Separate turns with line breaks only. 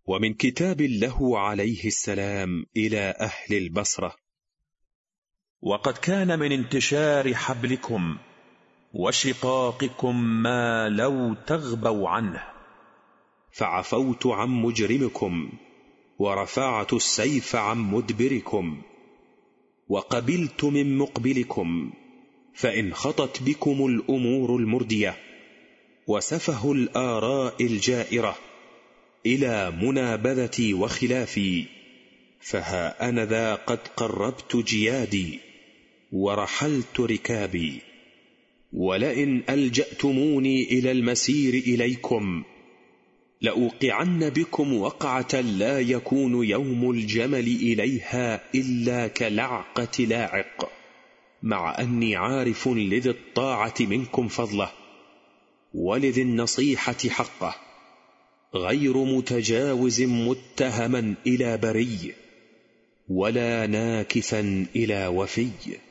ومن كتاب له عليه السلام إلى أهل البصرة:
وقد كان من انتشار حبلكم وشقاقكم ما لو تغبوا عنه،
فعفوت عن مجرمكم ورفعت السيف عن مدبركم، وقبلت من مقبلكم، فإن خطت بكم الأمور المردية وسفه الآراء الجائرة إلى منابذتي وخلافي، فها أنا ذا قد قربت جيادي ورحلت ركابي، ولئن ألجأتموني إلى المسير إليكم لأوقعن بكم وقعة لا يكون يوم الجمل إليها إلا كلعقة لاعق، مع أني عارف لذي الطاعة منكم فضله ولذي النصيحة حقه، غير متجاوز متهما إلى بري ولا ناكثا إلى وفي.